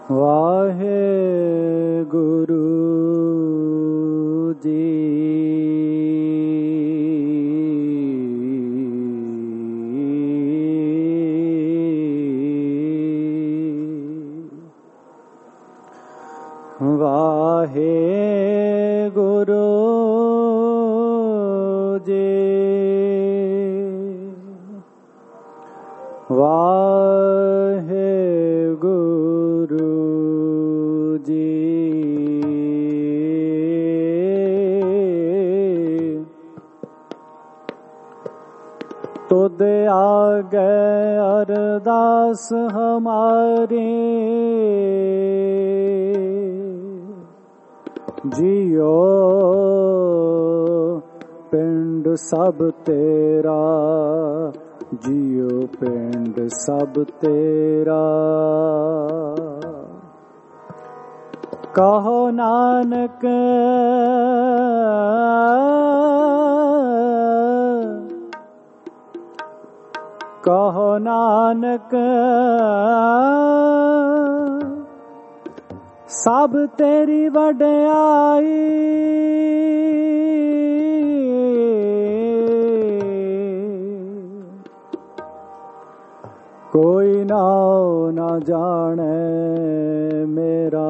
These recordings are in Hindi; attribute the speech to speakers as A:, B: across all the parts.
A: वाहे गुरु जी। वाहे गुरु जी। वाहे गुरु जी। तुद आगे अरदास हमारी, जियो पिंड सब तेरा, जियो पिंड सब तेरा। कहो नानक कहो नानक, सब तेरी वड्याई। कोई नाओ न जाने मेरा,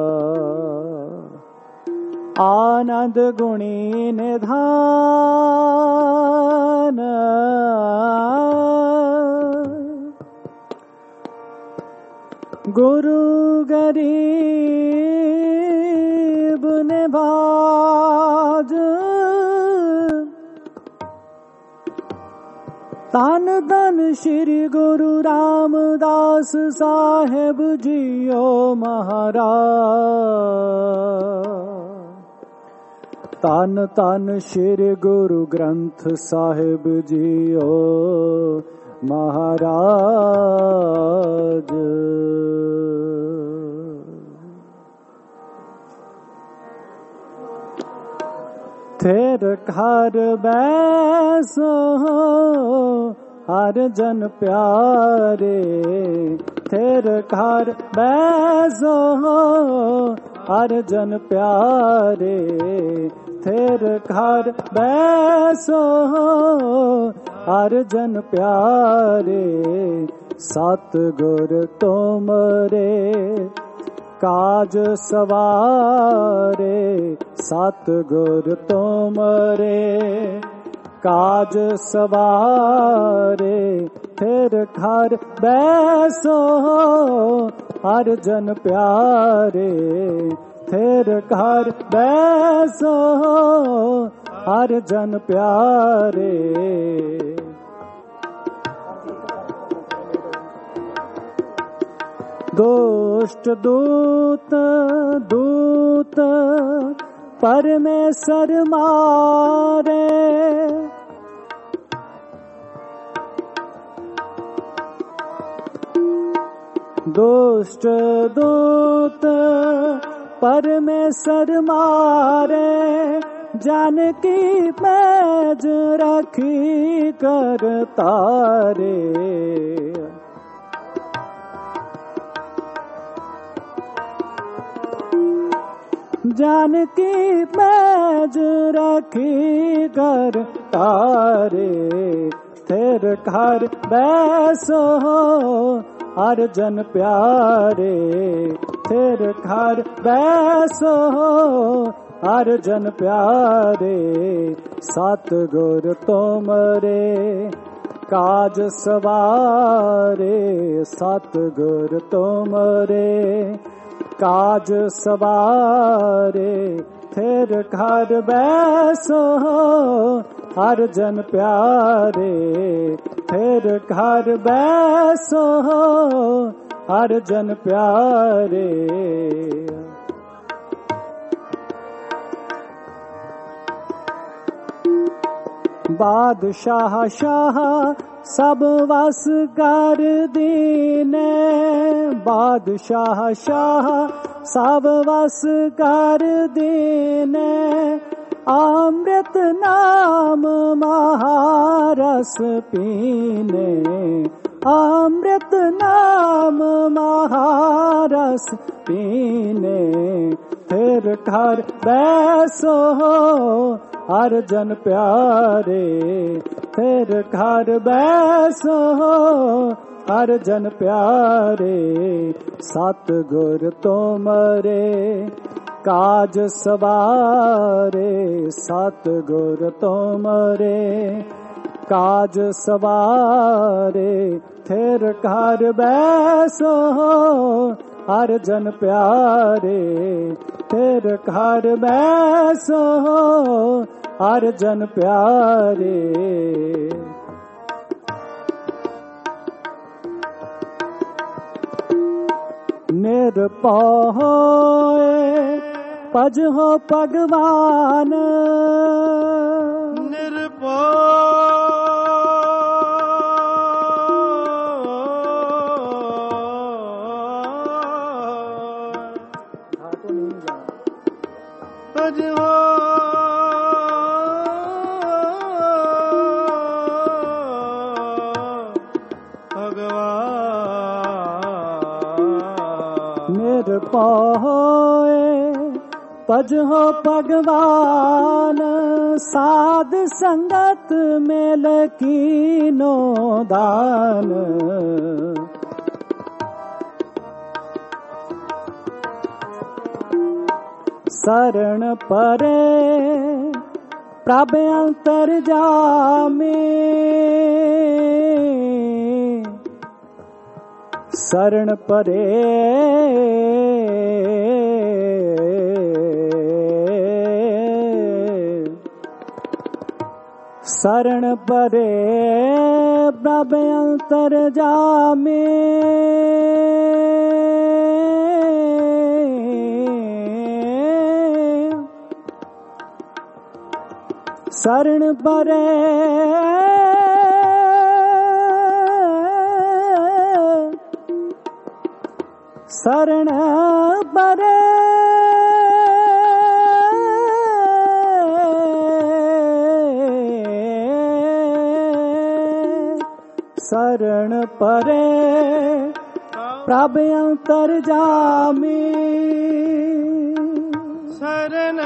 A: आनंद गुणी निधान। गुरु गरीब निवाज, धन धन श्री गुरु रामदास साहेब जियो महाराज। तन तन श्री गुरु ग्रंथ साहिब जियो महाराज। थेर घर बैसो हर जन प्यारे, थेर घर बैसो हर जन प्यारे, थेर घर बैसो हर जन प्यारे। सतगुर तुमरे काज सवारे, सतगुर तुमरे काज सवारे। फिर घर बैसो हर जन प्यारे, फिर घर बैसो हर जन प्यारे। दुष्ट दूत दूत परमेश्वर मारे, दुष्ट दूत परमेश्वर मारे। जानकी पैज रखी कर तारे, जानकी पैज रखी कर तारे। फिर घर बैसो हर जन प्यारे, फिर घर बैसो हर जन प्यारे। सतगुर तुमरे काज सवारे, सतगुर तुमरे काज सवारे। फिर घर बैसो हर जन प्यारे, फिर घर बैसो हर जन प्यारे। बादशाह शाह सब वस कर दीने, बादशाह शाह सब वस कर दीने। अमृत नाम महारस पीने, अमृत नाम महारस रस पीने, फिर घर बैसो हर जन प्यारे, फिर घर बैसो हर जन प्यारे। सतगुर तुमरे काज सवारे, सतगुर तुमरे काज सवारे, फिर घर बैसो हर जन प्यारे, फिर घर बैसो हर जन प्यारे। निरपौ पज हो भगवान,
B: निरपौ पज हो
A: निरपौए पज हो भगवान, साध संगत मेल कीनो दान। शरण परे प्रभ अंतर जामे, शरण परे शरण परे प्रभ अंतर जामे, शरण परे शरण परे शरण परे प्रभ अंतर जामी,
B: शरण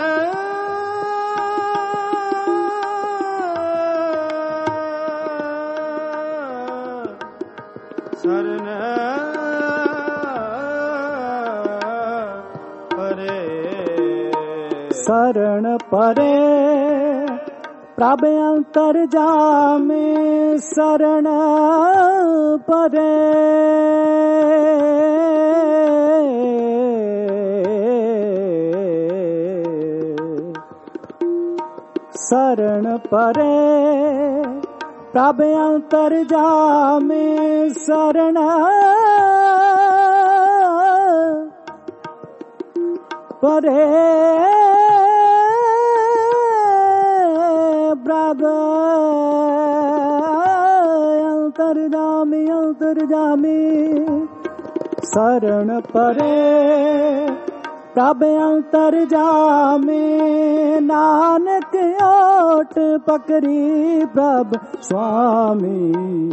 B: शरण परे
A: शरण परे प्रभ अंतर जामे, शरण परे शरण परे प्रभ अंतर जामे, शरण परे प्रभ अंतर जामी, शरण परे प्रभ अंतर जामे। नानक ओट पकड़ी प्रभ स्वामी,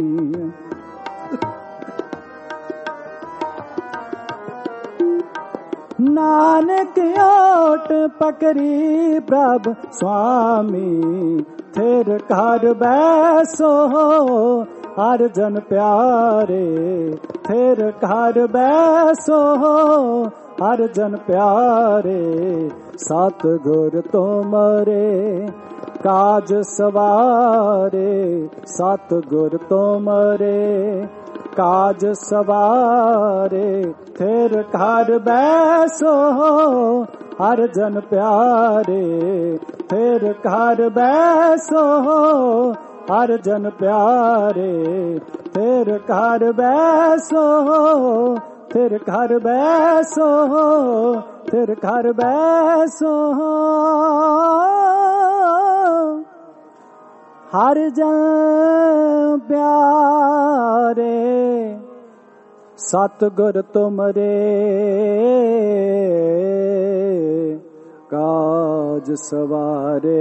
A: नानक ओट पकड़ी प्रभ स्वामी, फिर घर बैसो हर जन प्यारे, फिर घर बैसो हर जन प्यारे। सतगुर तुमरे काज सवारे, सतगुर तुमरे काज सवारे, फिर घर बैसो हर जन प्यारे, फिर घर बैसो हर जन प्यारे, फिर घर बैसो फिर घर बैसो फिर घर बैसो हर जन प्यारे। सतगुर तुमरे काज सवारे।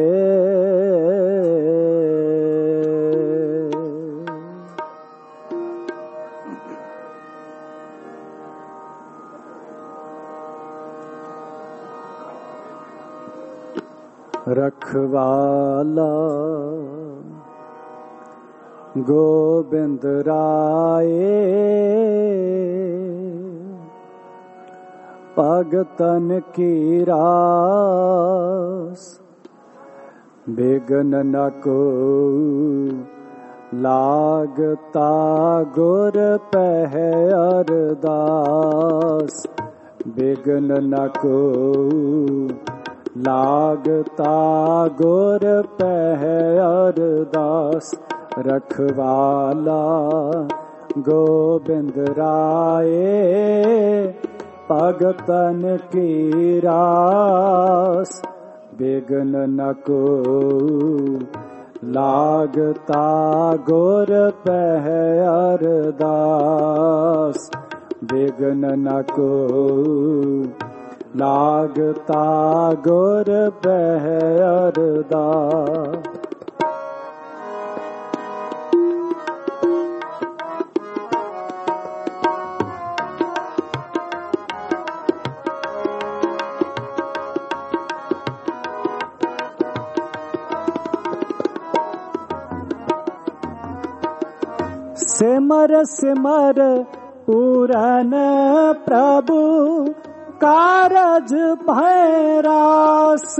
A: रखवाला गोबिंद राये भगतन की रास बिघ्न न को लागता गुर पह अरदास बिघ्न न को लागता गुर पह अरदास रखवाला गोबिंद राये भगतन की रास बिघ्न न को लागता गुर पह अरदास बिघ्न न को लागता गुर पह अरदास। सिमर सिमर पूरन प्रभु कारज भैरास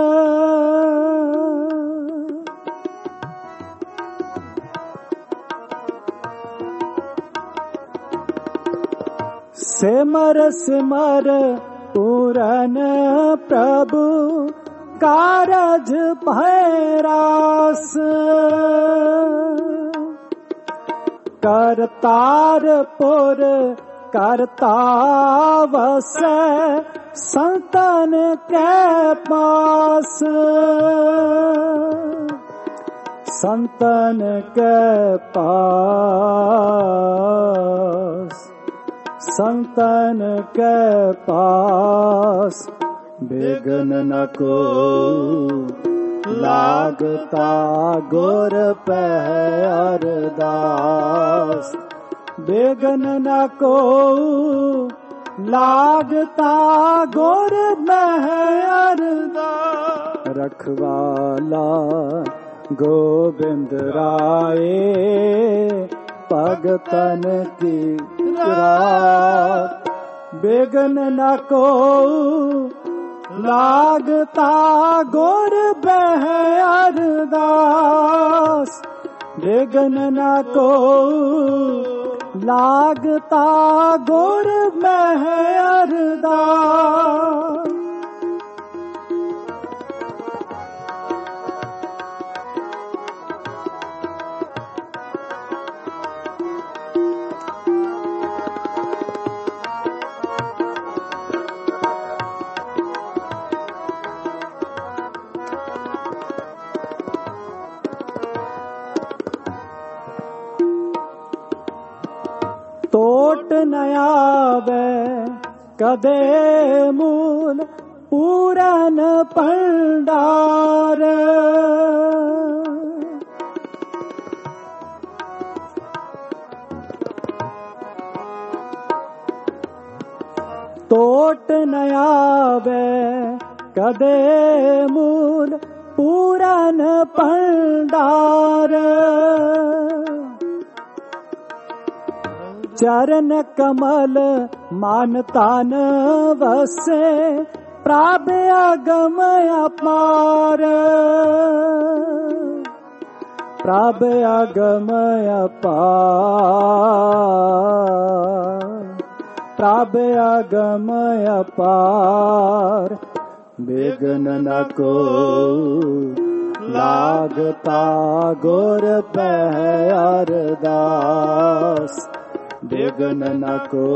A: सिमर सिमर पूरन प्रभु कारज भैरास करतारपुर करता वस संतन के पास संतन के पास संतन के पास बिघ्न न को लागता गुर पह अरदास बिघ्न न को लागता गुर पह अरदास रखवाला गोबिंद राये भगतन की रास बिघ्न न को लागता गुर पह अरदास बिघ्न न को लागता गुर पह अरदास। टोट न आवे कदे मूल पूरन भंडार टोट न आवे कदे मूल पूरन भंडार चरण कमल मान तान वसे प्राप अगम अपार प्राप अगम अपार प्राप अगम अपार बिघ्न न को लागता गुर पह अरदास बिघ्न न को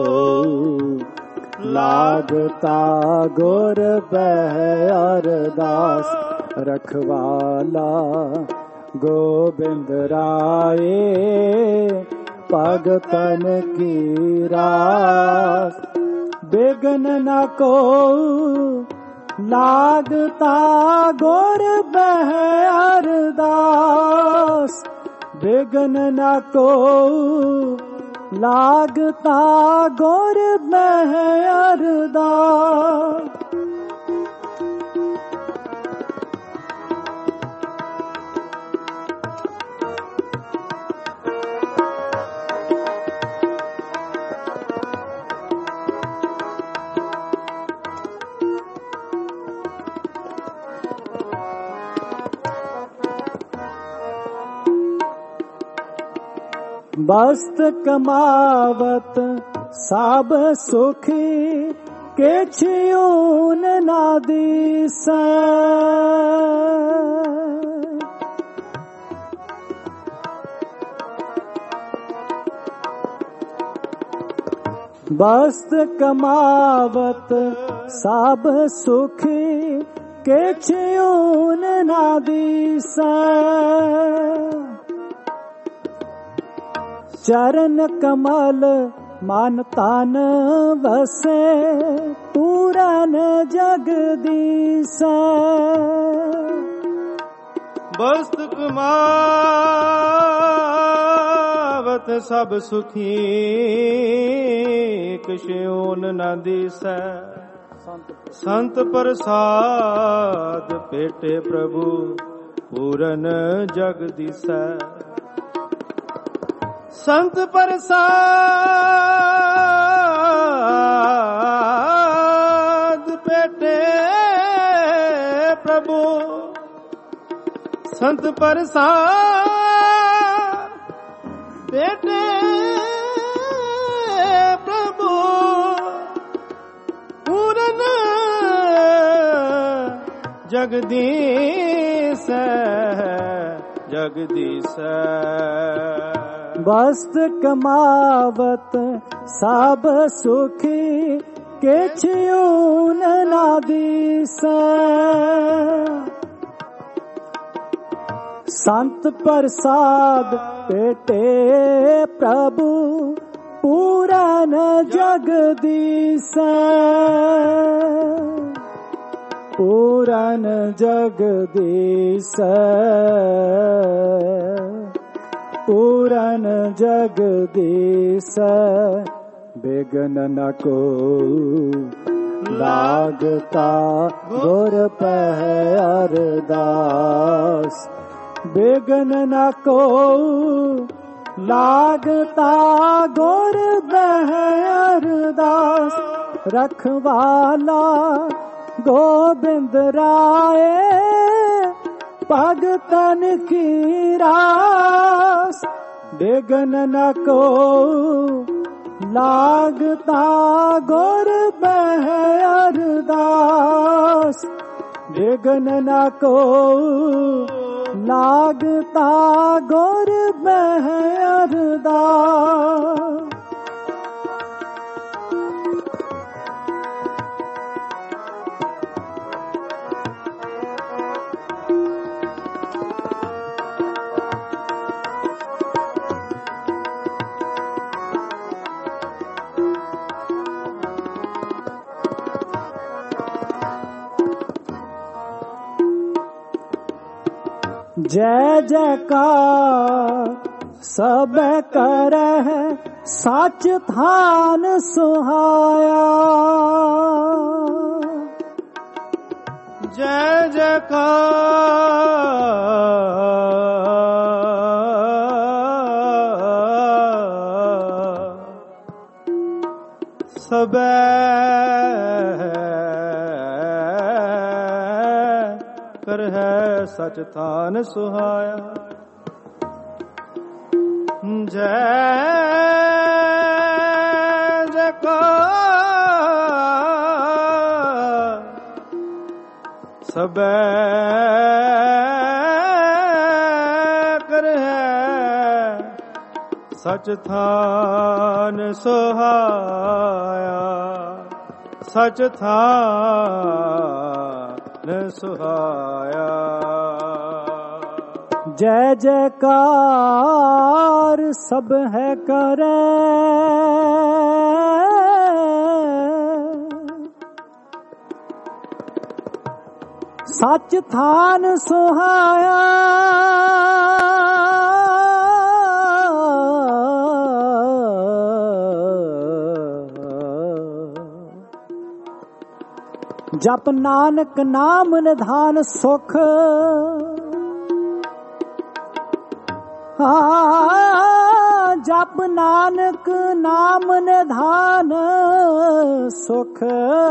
A: लागता गुर पह अरदास रखवाला गोबिंद राये भगतन की रास बिघ्न न को लागता गुर पह अरदास बिघ्न न को लागता गुर पह अरदास। वस्त कमावत सब सुखी किछ ऊन ना दिसै। वस्त कमावत सब सुखी किछ ऊन ना दिसै। चरण कमल मन तन वसे पूरन जगदीसै।
B: वस्त कमावत सब सुखी किछ ऊन न दिसै। संत प्रसाद पेटे प्रभु पूरन जगदीसै। संत प्रसाद पेटे प्रभु, संत प्रसाद पेटे प्रभु पूरन जगदीश जगदीश।
A: वस्त कमावत सब सुखी किछ ऊन ना दिसै। संत प्रसाद पेटे प्रभु पूरन जगदीसै। पूरन जगदीसै पूरन जगदीसै। बिघ्न न को लागता गुर पह अरदास। बिघ्न न को लागता गुर पह अरदास। रखवाला गोबिंद राय भगतन की रास। बिघ्न न को लागता गुर पह अरदास। बिघ्न न को लागता गुर पह अरदास। जय जयकार सब करह सच थान सुहाया।
B: जय जयकार सब कर है सच थान सुहाया। जय जयकार सब कर है सच थान सुहाया। सच थान सुहाया।
A: जय जयकार सब है करे सच थान सुहाया। जप नानक नाम निधान सुख। जप नानक नाम निधान सुख।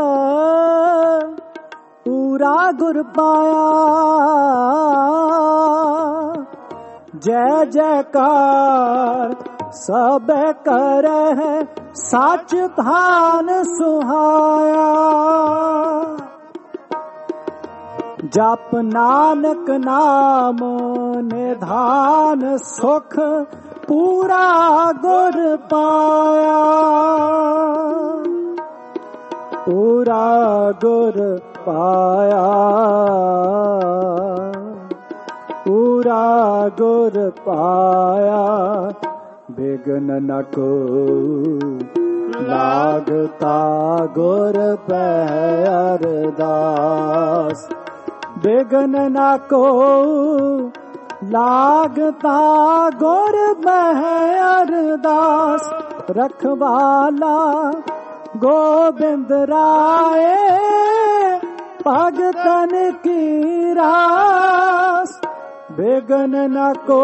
A: पूरा गुर पाया। जय जयकार सब करह साच धान सुहाया। जप नानक नाम निधान सुख पूरा गुर पाया। पूरा गुर पाया। पूरा गुर पाया। बिघ्न न को लागता गुर पै अरदास। बिघ्न न को लागता गुर पै अरदास। रखवाला गोबिंद राय भगतन की रास। बिघ्न न को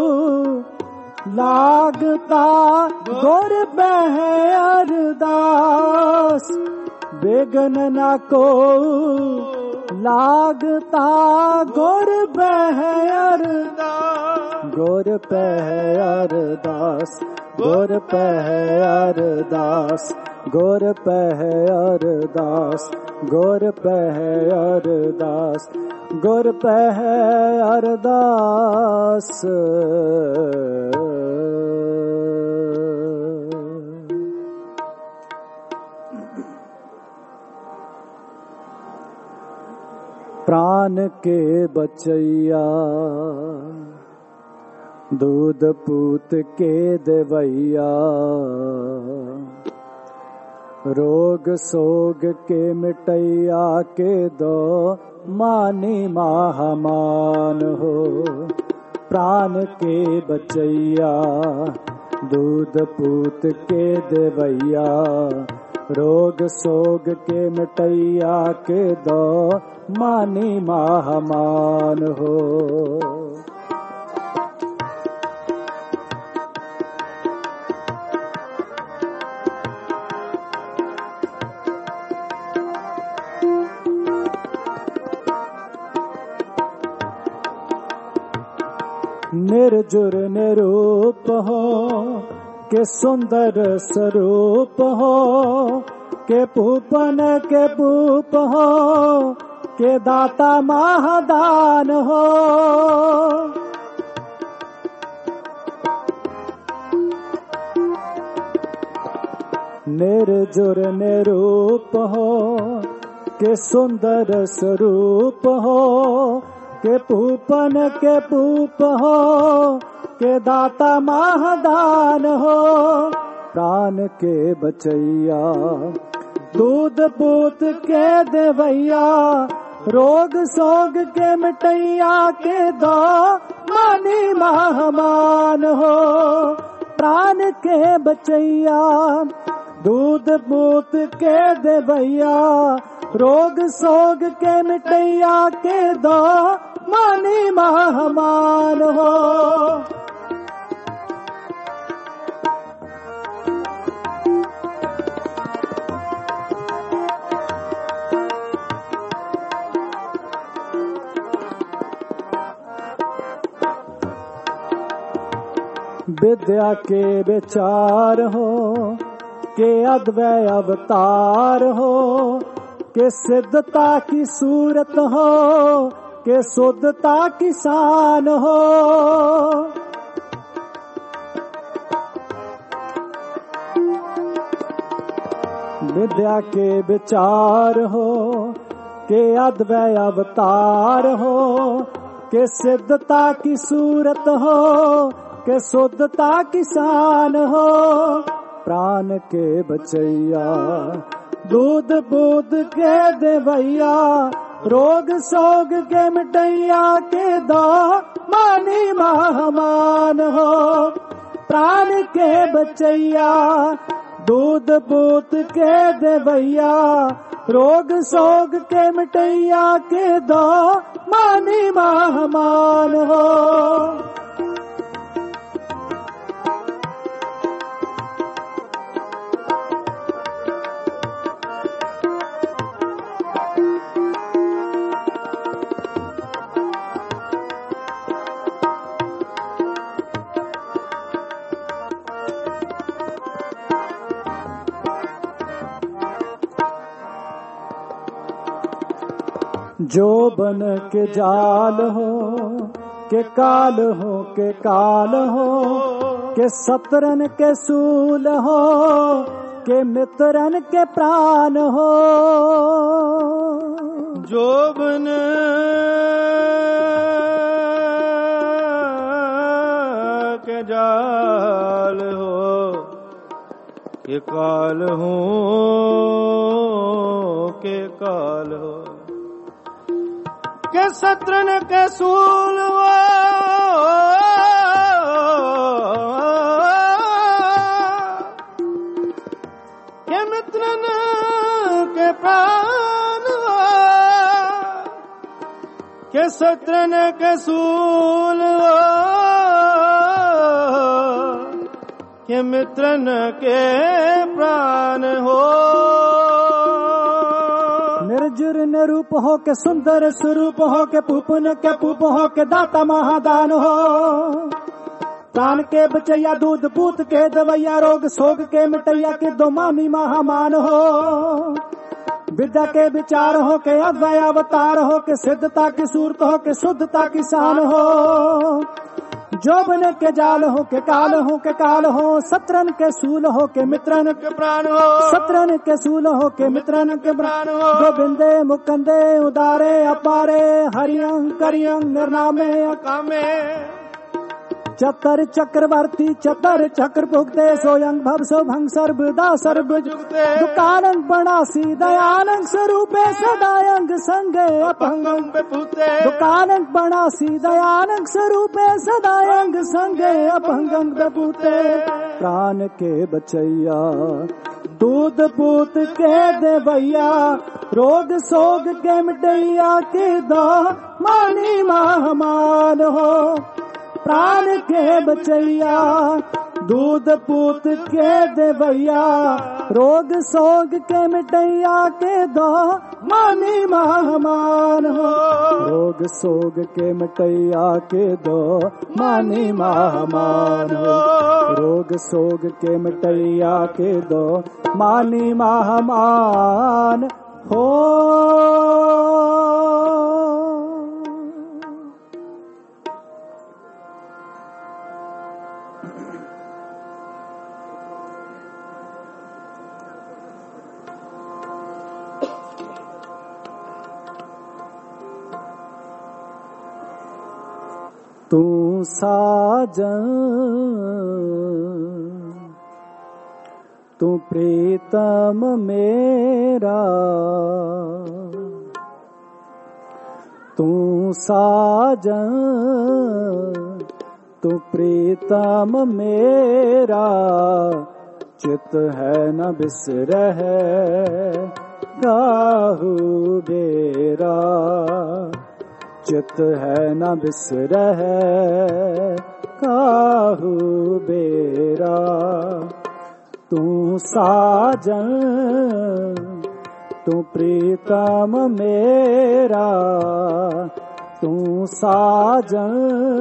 A: लागता गुर पै अरदास। बिघ्न न को लागता गुर पै अरदास। गुर पै अरदास। गुर पै अरदास। गुर पै अरदास। गुर पै अरदास। गुर पै अरदास। प्राण के बचैया दूध पूत के देवैया। रोग सोग के मिटैया के दो मानी महामान हो। प्राण के बचैया दूध पूत के देवैया। रोग सोग के मिटैया के दो मानी महामान हो। निर्जुर निरूप हो के सुंदर स्वरूप हो। के पूपन के पूप हो के दाता महादान हो। निर्जुर निरूप हो के सुंदर स्वरूप हो। के पूपन के पूप हो के दाता महादान हो। प्राण के बचैया दूध पूत के देवैया। रोग सोग के मिटैया के दो मानी महामान हो। प्राण के बचैया दूध पूत के देवैया। रोग सोग के मिटैया के दो मानी महामान हो। विद्या के विचार हो के अद्वय अवतार हो। के सिद्धता की सूरत हो के शुद्धता की शान हो। विद्या के विचार हो के अद्वय अवतार हो। के सिद्धता की सूरत हो के शुद्धता की शान हो। प्राण के बचैया दूध बूद के देवैया। रोग सोग के मिटैया के दो मानी महामान हो। प्राण के बचैया दूध बूद के देवैया। रोग सोग के मिटैया के दो मानी महामान हो। जो बन के जाल हो के काल हो के काल हो के सतरन के सूल हो के मित्रन के प्राण हो।
B: जो बन के जाल हो के काल हो के काल हो के सत्रन के सूल हो के मित्रन के प्राण हो के सत्रन के सूल हो के मित्रन के प्राण हो।
A: निर्जुर निरूप हो के सुंदर स्वरूप हो के पूपन के पूप हो के दाता महादान हो। प्राण के बचैया दूध पूत के दवैया रोग सोग के मिटैया के दो मानी महामान हो। विद्या के विचार हो के अद्वय अवतार हो के सिद्धता की सूरत हो के शुद्धता की शान हो। जो बन के जाल हो के काल हो के काल हो सत्रन के सूल हो के मित्रन
B: के प्राण हो
A: सत्रन के सूल हो के मित्रन के प्राण हो। गोविंदे मुकंदे उदारे अपारे हरियं करियं निर्नामे
B: कामे
A: चतर चक्रवर्ती चतर चक्र भुगते सोयं भव शोभं सर्वदा सर्वजुगते। दुकानं बनासी दयानं स्वरूपे सदायंग संगे अपंगं
B: बेपूते।
A: दुकानं बनासी दयानं स्वरूपे सदायंग संगे अपंगं बेपूते। प्राण के बचैया दूध पूत के देवैया रोग सोग के मिटैया के दो मानी महामान हो। प्राण के बचैया दूध पूत के देवैया रोग सोग के मिटैया के दो मानी महामान हो। रोग सोग के मिटैया के दो मानी महामान हो। रोग सोग के मिटैया के दो मानी महामान हो। तू साजन तू प्रीतम मेरा तू साजन तू प्रीतम मेरा चित है न बिसरह गाहु बेरा। चित है न बिसरह काहू बेरा। तू साजन तू प्रीतम मेरा तू साजन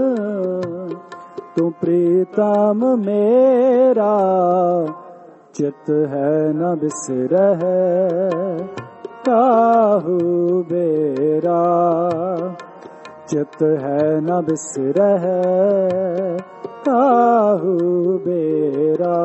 A: तू प्रीतम मेरा चित है न बिसरह काहू बेरा। चित है न बिसरह काहू बेरा।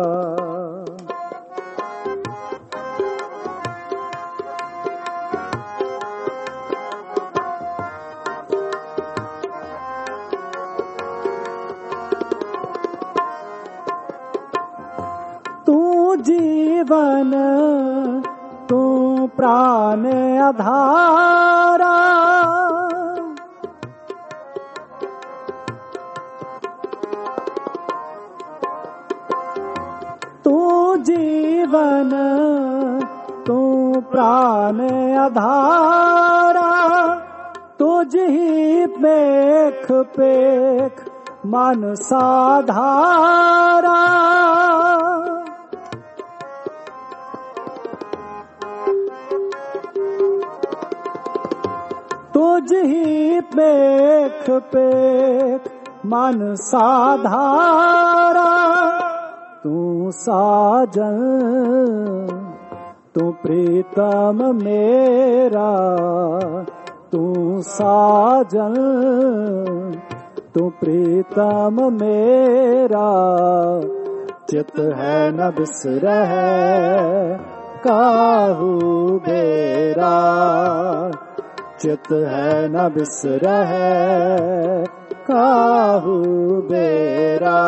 A: तू जीवन तू प्राण आधारा जीवन तू प्राण आधारा। तुझ ही पेख पेख मन साधारा। तुझ ही पेख पेख मन साधारा। तू साजन तू प्रीतम मेरा तू साजन तू प्रीतम मेरा, चित है न बिसरह काहू बेरा, चित है न बिसरह काहू बेरा।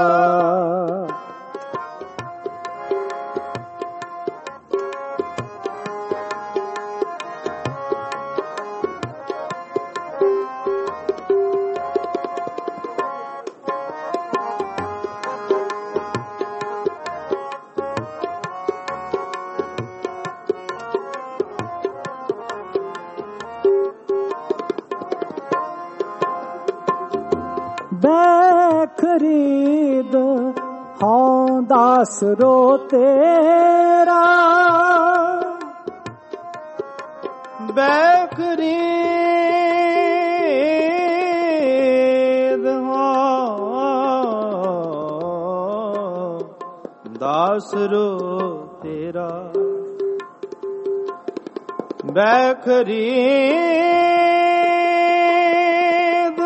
A: खरीद हाँ दास रो तेरा,
B: खरीद हाँ दास रो तेरा, खरीद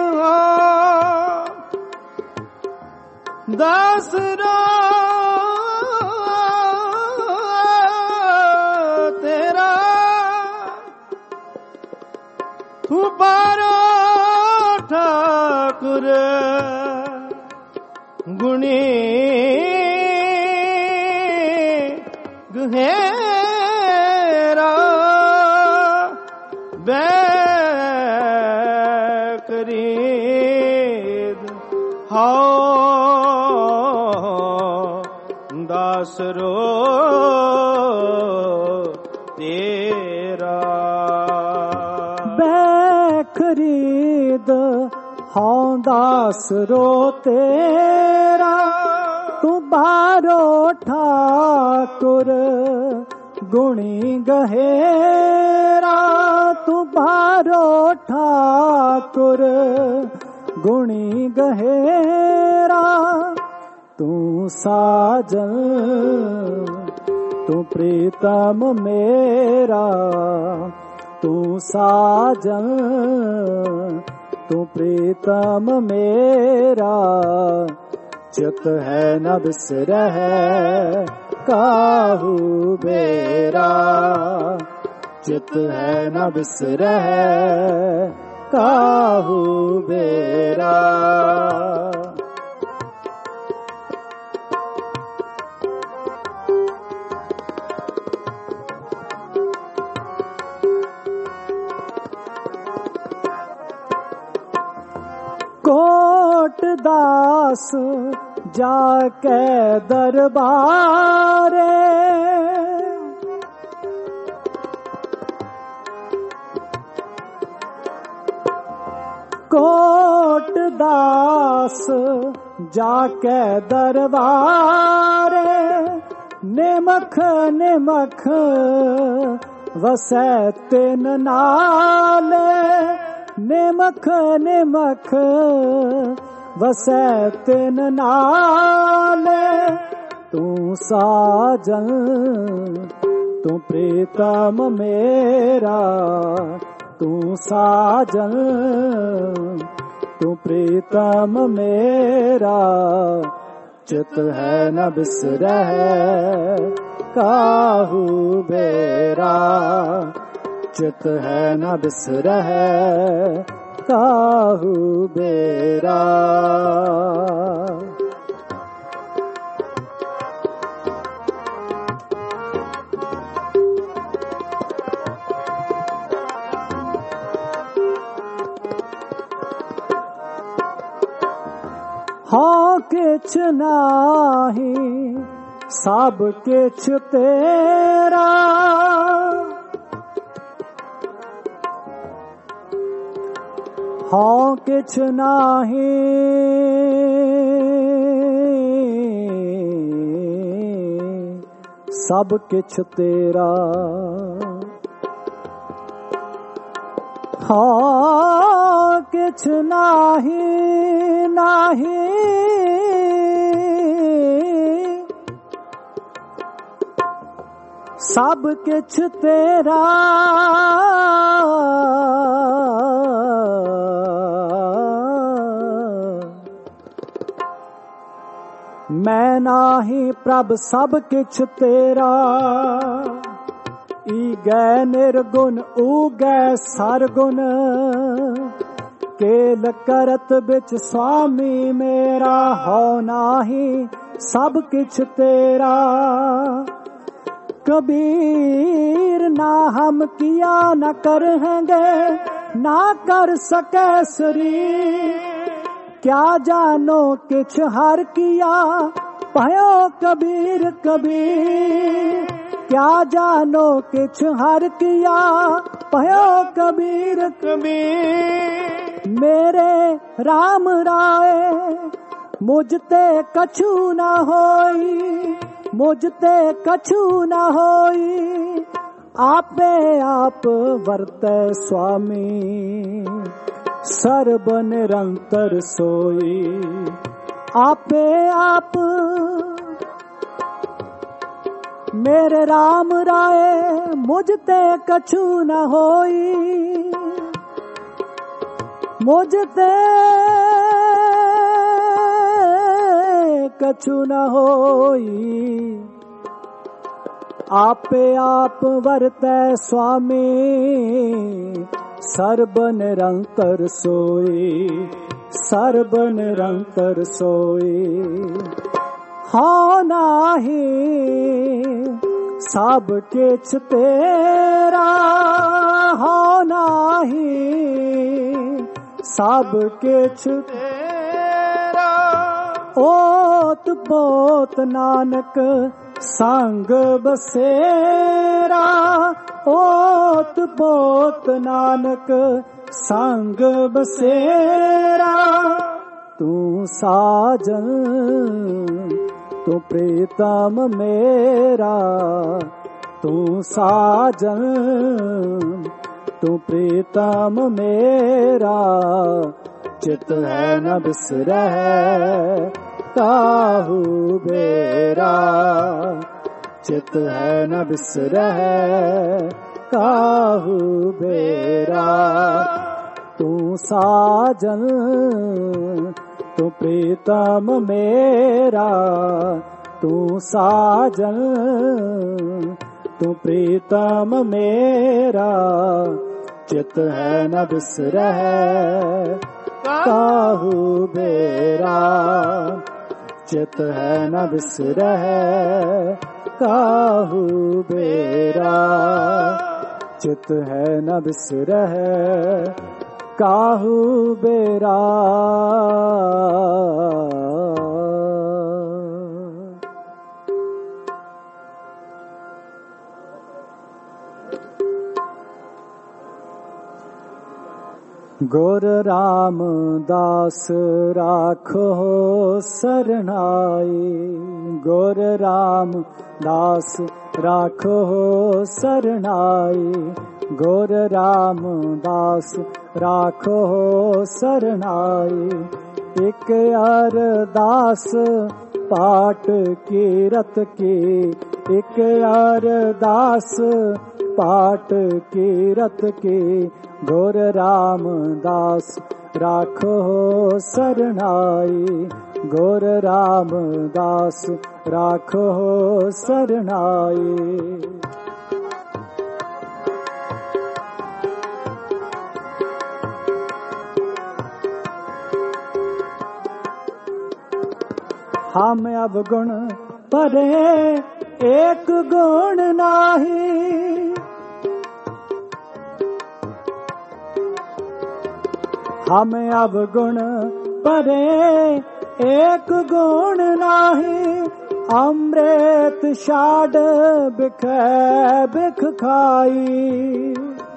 B: दास रो तेरा, तू बारो ठाकुर गुणी गहेरा, खरीद हाँ दास रो तेरा,
A: खरीद हाँ दास रो तेरा, तू बारो ठाकुर गुणी गहेरा, तू बारो ठाकुर गुणी गहेरा, तू साजन तू प्रीतम मेरा, तू साजन तू प्रीतम मेरा, चित है न बिसरह काहू बेरा, चित है न बिसरह काहू बेरा। कोट दास जाके दरबारे, कोट दास जाके दरबारे, निमख निमख वसै तिन नाले, निमख निमख वसै तिन नाले, तू साजन तू प्रीतम मेरा, तू साजन तू प्रीतम मेरा, चित है न बिसरह काहू बेरा, चित है न बिसरह काहू बेरा। हाँ किछ नाही सब किछ तेरा, हाँ किछ नाही सब किछ तेरा, हाँ किछ नाही नाही सब किछ तेरा मैं नाही प्रभ सब किछ तेरा ईगै निर्गुण ऊगै सरगुण केल करत बिच स्वामी मेरा हो नाही सब किछ तेरा कबीर ना हम किया न करेंगे ना कर सके सरी क्या जानो किछ हर किया भयो कबीर कबीर क्या जानो किछ हर किया भयो कबीर कबीर मेरे राम राय मुझते कछु न होई मुझते कछु न होई आपे आप वर्तै स्वामी सर्ब निरंतर सोई आपे आप मेरे राम राय मुझते कछु न होई मुझते कछु न होई आपे आप वर्तै स्वामी सर्ब निरंतर सोई सर्ब निरंतर सोई हो नाही सब किछ तेरा हो नाही सब किछ तेरा ओत पोत नानक संग बसेरा ओत पोत नानक संग बसेरा तू साजन तू प्रीतम मेरा तू साजन तू प्रीतम मेरा चित है न बिसरह काहू बेरा चित है न बिसरह काहू बेरा तू साजन तू प्रीतम मेरा तू साजन तू प्रीतम मेरा चित है न बिसरह काहू बेरा चित है न बिसरह काहू बेरा चित है न बिसरह काहू बेरा गुर रामदास राखो सरनाई गुर रामदास राखो सरनाई गुर रामदास राखो सरनाई एक अरदास पाठ कीरत की एक अरदास पाठ कीरत की गुर रामदास राखो सरनाई गुर रामदास राखो सरनाई हम अब गुण परे एक गुण नाही हम अब गुण परे एक गुण नाही अमृत शाड बिख बिख खाई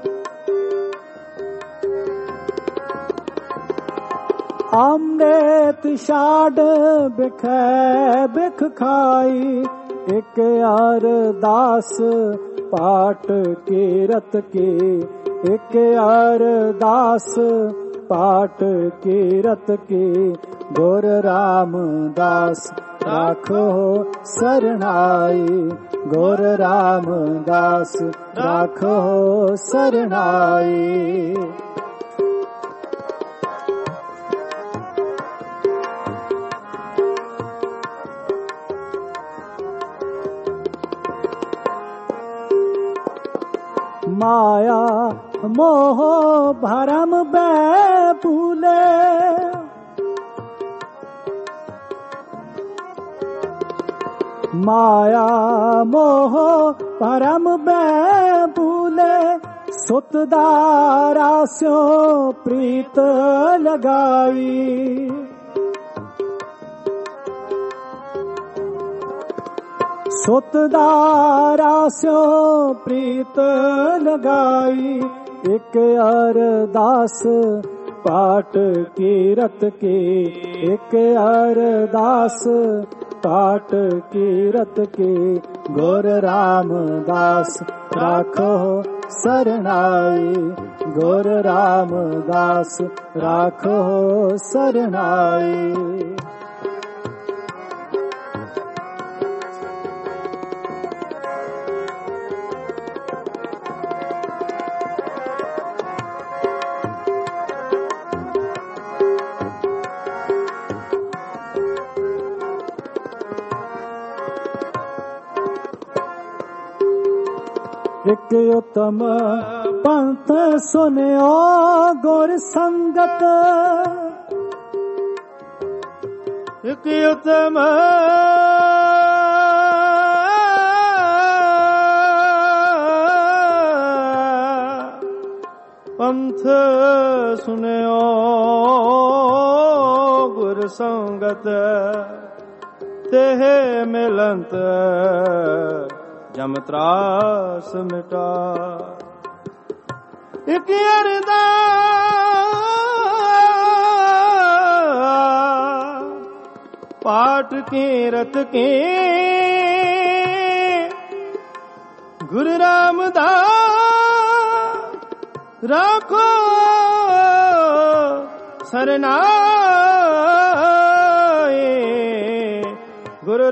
A: अमृत शाड बिख बिख खाई एक अरदास पाठ कीरत की एक अरदास पाठ कीरत की गुर रामदास राखो सरनाई। गुर रामदास राखो सरनाई। माया मोह भरम भूले, माया मोह भरम भूले। सुत दारा स्यो प्रीत लगाई, सुत दारा स्यो प्रीत लगाई। एक अरदास पाठ कीरत की, एक अरदास पाठ कीरत की। गुर रामदास राखो सरनाई। गुर रामदास राखो सरनाई। एक उत्तम पंथ सुनियो गुर संगत,
B: एक उत्तम पंथ सुनियो गुर संगत। तेह मिलंत जम त्रास मिटा। एक अरदास पाठ कीरत की। गुरु रामदास राखो सरनाई। गुरु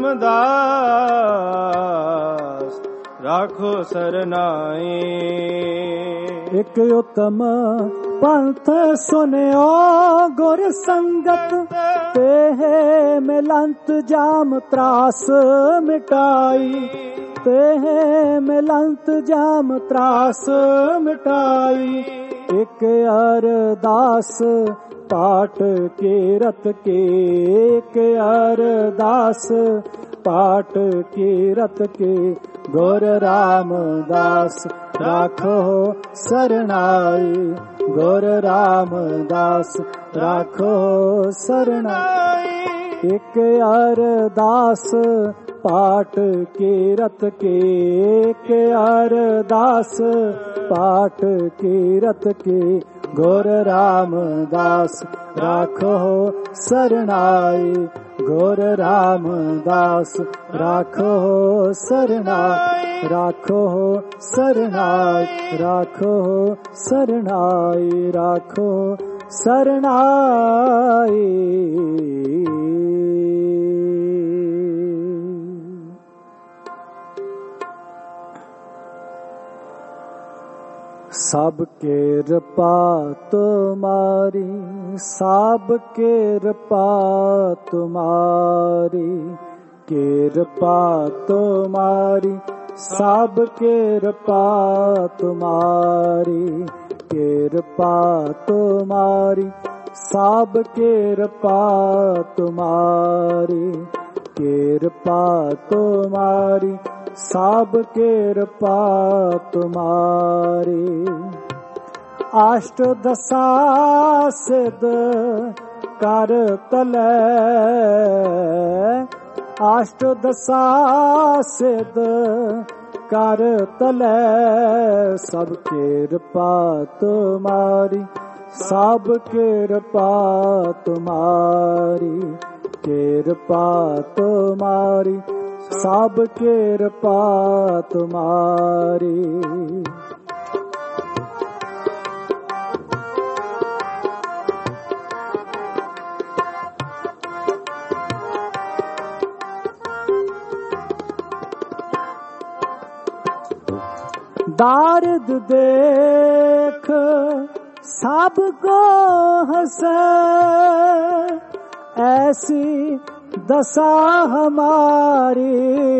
B: रामदास राखो सरनाई।
A: एक उत्तम पंथ सुनियो गुर संगत। तेह मिलंत जाम त्रास मिटाई। तेह मिलंत जाम त्रास मिटाई। एक अरदास पाठ कीरत की। एक अरदास पाठ कीरत की। गुर रामदास राखो सरनाई। गुर रामदास राखो सरनाई। एक अरदास पाठ कीरत की। एक अरदास पाठ कीरत की। गुर रामदास राखो सरनाई। गुर रामदास राखो सरनाई। राखो सरनाई। राखो सरनाई। राखो सरनाई। सब कृपा तुम्हारी। सब कृपा तुम्हारी। कृपा तुम्हारी। सब कृपा तुम्हारी। कृपा तुम्हारी। सब कृपा तुम्हारी। कृपा तुम्हारी। सब कृपा तुम्हारी। अष्ट दशा सिद्ध कर तलै। अष्ट दशा सिद्ध कर तलै। सब कृपा तुम्हारी। सब कृपा तुम्हारी। कृपा तुम्हारी। सब कृपा तुम्हारी। दार्द देख सबको हंसे, ऐसी दशा हमारी,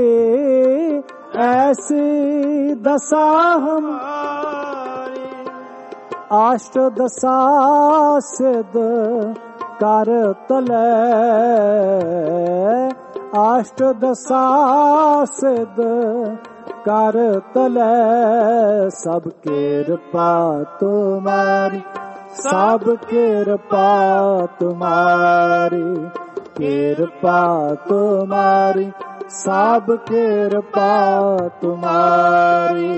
A: ऐसी दशा हमारी। अष्ट दशा सिद्ध कर तले, अष्ट दशा सिद्ध कर तले, सब कृपा तुम्हारी, सब कृपा तुम्हारी, कृपा तुम्हारी, सब कृपा तुम्हारी।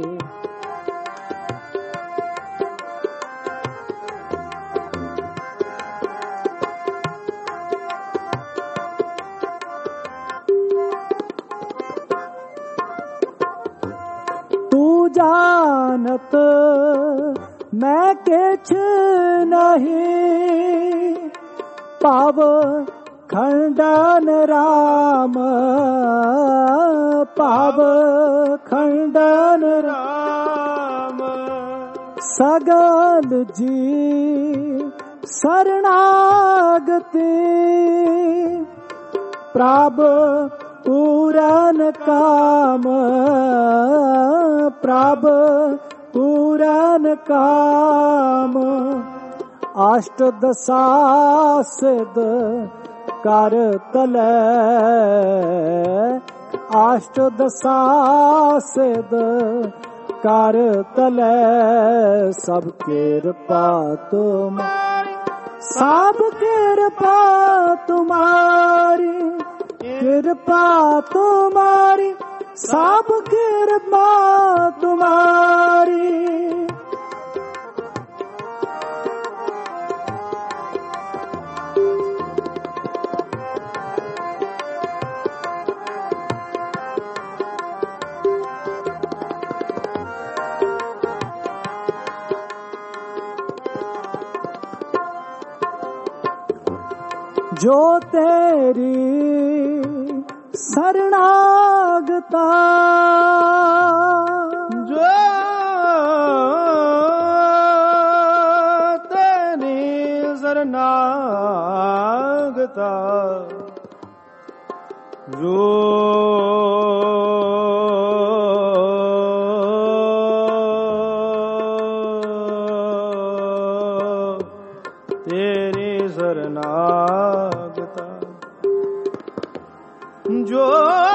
A: जानत मैं किछ नहीं, पाव खंडन राम, पाव खंडन राम। सगल जी शरणागति, प्रभ पूरन काम, प्रभ पूरन काम। अष्ट दशा सिद्ध कर तले, अष्ट दशा सिद्ध कर तले, सब कृपा तुम्हारी, सब कृपा तुम्हारी, कृपा तुम्हारी, सब कृपा तुम्हारी। जो तेरी शरणागता,
B: जो तेरी शरणागता, जो तेरी शरणागता, जो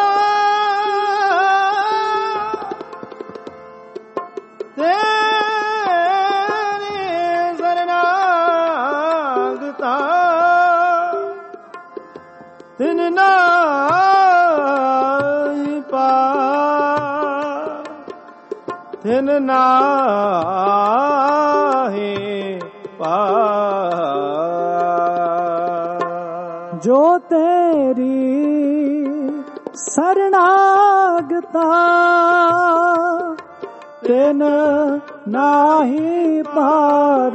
B: तेरी शरणागता, तिन नाहि पार, तिन नाहि पार।
A: जो तेरी शरणागता, तिन नाहि पार,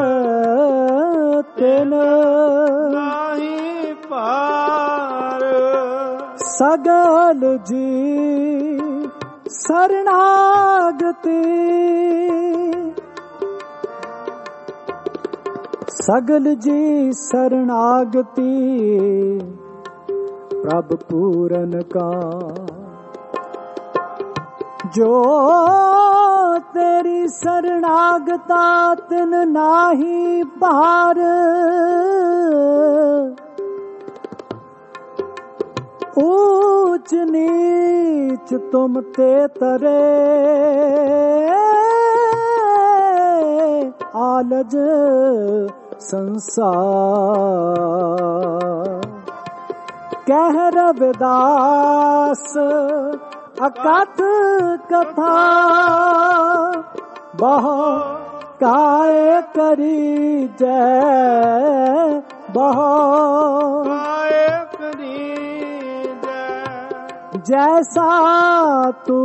A: तिन
B: नाहि पार।
A: सगल जी शरणागति, सगल जी शरणागति, प्रभ पूरन का। जो तेरी शरणागता, तिन नाहि पार, ऊंच नीच तुम ते तरे, आलज संसार। कह रविदास अकथ कथा, बहु काय करी जय, बहु
B: काय करी जय।
A: जैसा तू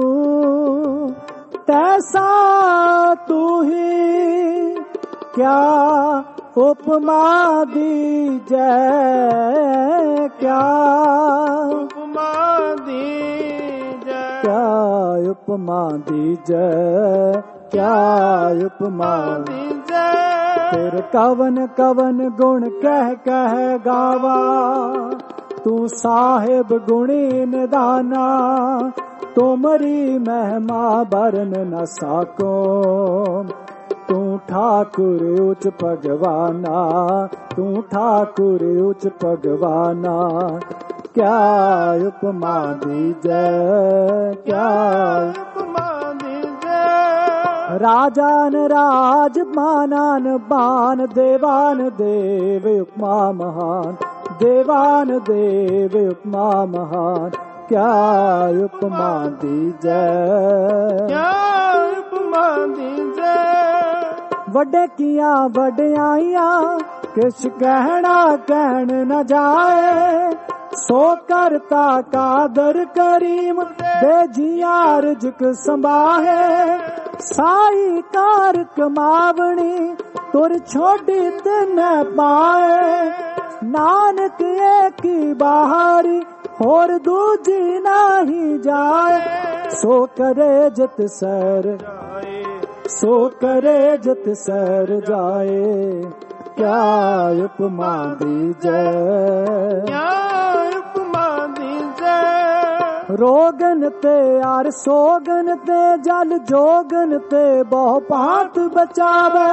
A: तैसा तू ही, क्या उपमा दीजै, क्या
B: उपमा दीजै।
A: क्या उपमा दीजै, क्या उपमा
B: दीजै।
A: फिर कवन कवन गुण कह कह गावा, तू साहिब गुणी निदाना। तुमरी महिमा बरन न साको, तू ठाकुर उच भगवाना, तू ठाकुर उच भगवाना। क्या उपमा दीजै, क्या
B: उपमा दीजै।
A: राजान राज मानान बान, देवान देव उपमा महान, देवान देव उपमा महान। क्या उपमा दीजै,
B: क्या उपमा दीजै।
A: वड्डे किया वड्याइया, किश कहना कहन न जाए। सो करता कादर करीम, बेजिया रिज़्क़ संभाहे। साई कार कमावणी, तुर छोड़ी तिन पाए। नानक एक बाहरी, होर दूजी नाही जाए। सो करे जित सर, सो करे जित सर जाए। क्या उपमा दीजै,
B: क्या उपमा दीजै।
A: रोगन ते यार सोगन ते, जल जोगन ते बहु पात बचावे।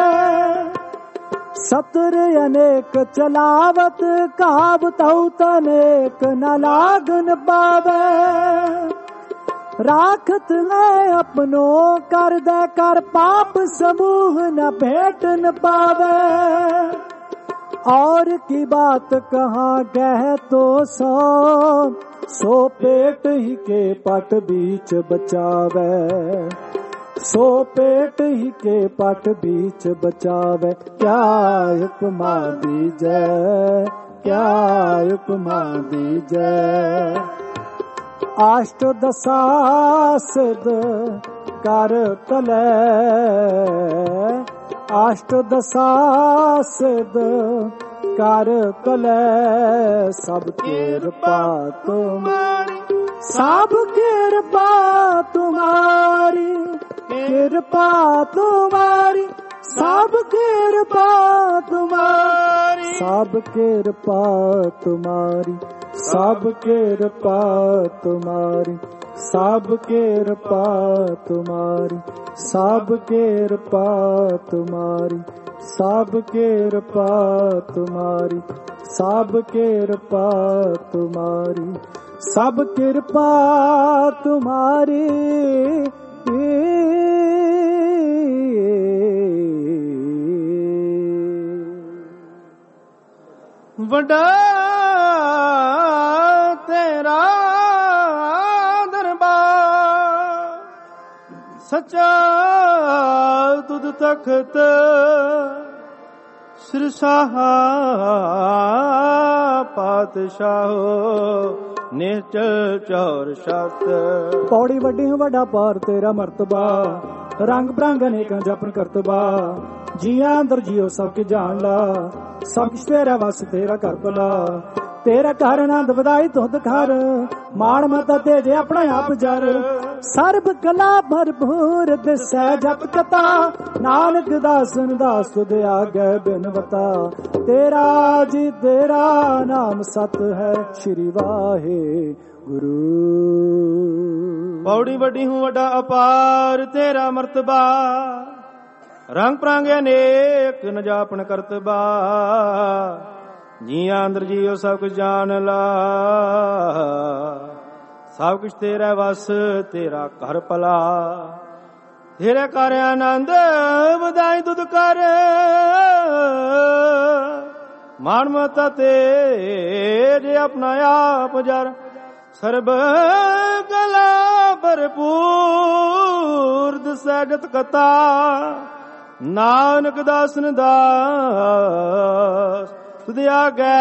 A: सतर अनेक चलावत, काबतौ तनेक न लागन पावे। राखत है अपनो, कर दे कर पाप समूह न भेट न पावे। और की बात कहाँ कह तो सो पेट ही के पट बीच बचावे। सो पेट ही के पट बीच बचावे। क्या उपमा दीजै, क्या उपमा दीजै। अष्ट दशा सिद्ध कर तलै, अष्ट दशा सिद्ध कर तलै। सब कृपा तुम्हारी, सब कृपा तुम्हारी, कृपा तुम्हारी, सब कृपा तुम्हारी, सब कृपा तुम्हारी, सब कृपा तुम्हारी, सब कृपा तुम्हारी, सब कृपा तुम्हारी, सब कृपा तुम्हारी, सब कृपा तुम्हारी, सब कृपा तुम्हारी।
B: वड्डा तेरा दरबार, सच्चा तुद तख्त। सिरसाह पातशाहो, निश्चल चौर शत।
A: पौड़ी वड्डी हूँ वड्डा पार तेरा मर्तबा, रंग बिरंग अनेक जपन करतबा। जिया अंदर जियो सबके जान ला, सब किश तेरा वस तेरा कर भला। तेरा घर आनंद वधाई तुद घर, माण मता तेजे अपना आप जर। सर्ब कला भरपूर दिसै जप कथा, नानक दासन दास तुद आगे बिनवता। तेरा जी तेरा नाम सत है, श्री वाहे गुरु।
B: पौड़ी वड्डी हूँ वड्डा अपार तेरा मर्तबा, रंग प्रांगे अनेक न जापन करतबा। जिया अंदर जियो सब कुछ जान ला, सब कुछ तेरा वस तेरा घर भला। तेरे कर आनंद वधाई तुद कर, मान मता तेरे अपना आप जर। सर्ब कला भरपूर दिसै जत कथा, नानक दासन दास तुद आगे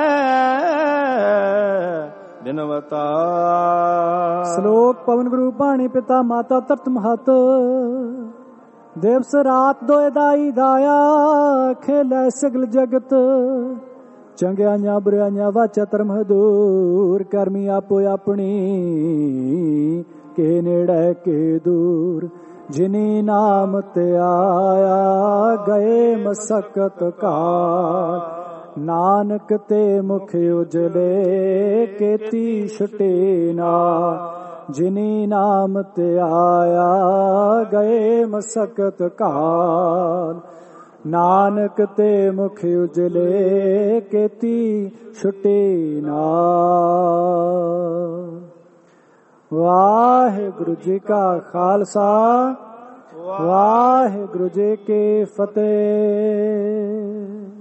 B: बिनवता।
A: श्लोक पवन गुरु पाणी पिता माता तरत महत, दिवस रात दोए दाई दाया। खेलै सगल जगत, चंगियां बुरियां वाचा धर्म दूर। करमी आपो अपनी के नेड़े के दूर जिनी नाम ते आया गए मसकत काल नानक ते मुख उजले केती छुटे ना जिनी नाम ते आया गए मसकत काल नानक ते मुख उजले केती छुटे ना। वाहिगुरु जी का खालसा वाहिगुरु जी की फतेह।